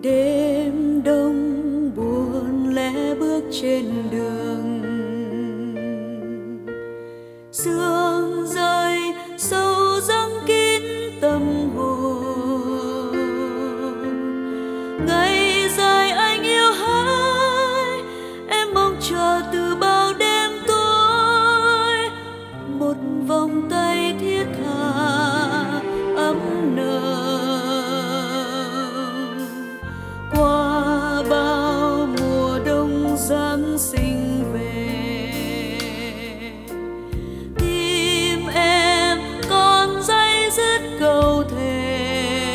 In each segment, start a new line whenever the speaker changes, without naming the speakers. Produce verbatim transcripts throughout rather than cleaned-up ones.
Đêm đông buồn lẻ bước trên đường, sương rơi sâu giăng kín tâm hồn. Ngày dài anh yêu hỡi, em mong chờ từ bao đêm tối, một vòng tay thiết tha ấm nồng. Qua bao mùa đông Giáng sinh về, tim em còn day dứt câu thề.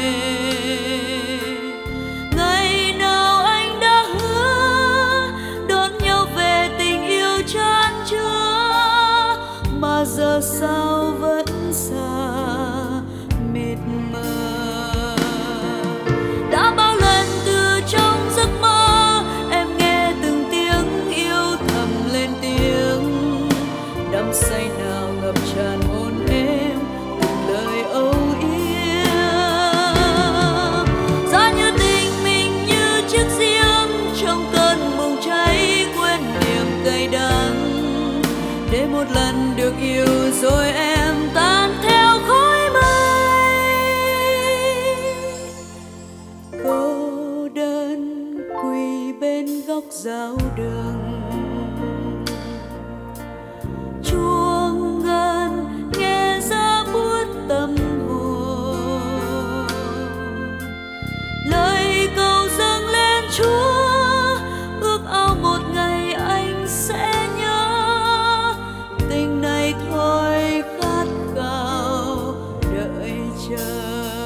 Ngày nào anh đã hứa đón nhau về tình yêu chan chứa, mà giờ sao vẫn xa mịt mờ. Đã bao lần từ trong giấc mơ em nghe từng tiếng yêu thầm lên tiếng, đắm say nào ngập tràn hồn em từng lời âu yếm. Giá như tình mình như chiếc diêm trong cơn bùng cháy, quên niềm cay đắng để một lần được yêu rồi em tan theo khói mây. Cô đơn quỳ bên góc giáo đường, chuông ngân nghe giá buốt tâm hồn. Lời cầu dâng lên Chúa, ước ao một ngày anh sẽ nhớ. Tình này thôi khát khao đợi chờ.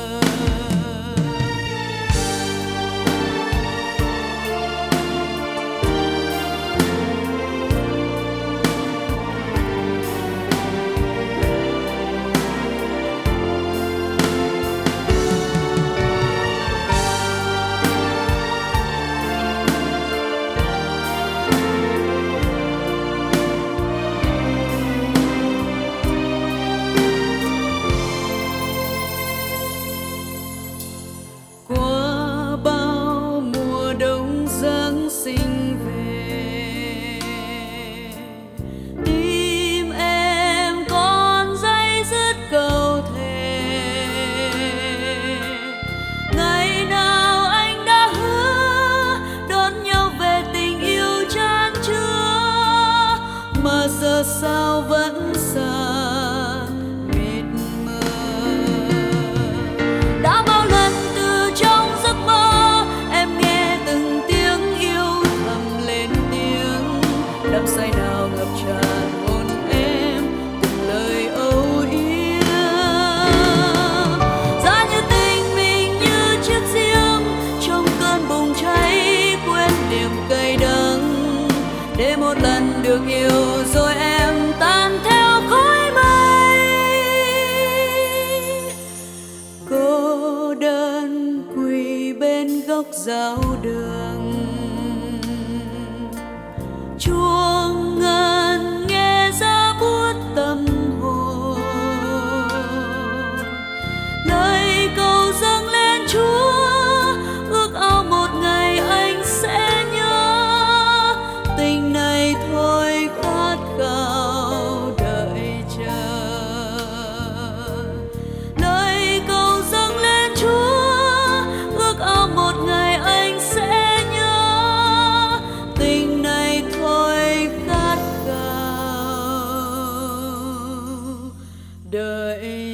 Qua bao mùa đông Giáng sinh về, tim em còn day dứt câu thề. Ngày nào anh đã hứa đón nhau về tình yêu chan chứa, mà giờ sao vẫn xa mịt mờ. Đã bao lần từ trong giấc mơ em nghe từng tiếng yêu thầm lên tiếng, đắm say nào ngập tràn hồn em từng lời âu yếm. Giá như tình mình như chiếc diêm trong cơn bùng cháy, quên niềm cay đắng để một lần được yêu rồi em tan theo khói mây. Cô đơn quỳ bên góc giáo đường, chuông ngân nghe giá buốt tâm hồn. Lời cầu dâng lên Chúa, ước ao một ngày anh sẽ nhớ. Tình này thôi khát khao đợi chờ. Lời cầu dâng lên Chúa, ước ao một ngày anh sẽ nhớ. Tình này thôi khát khao đợi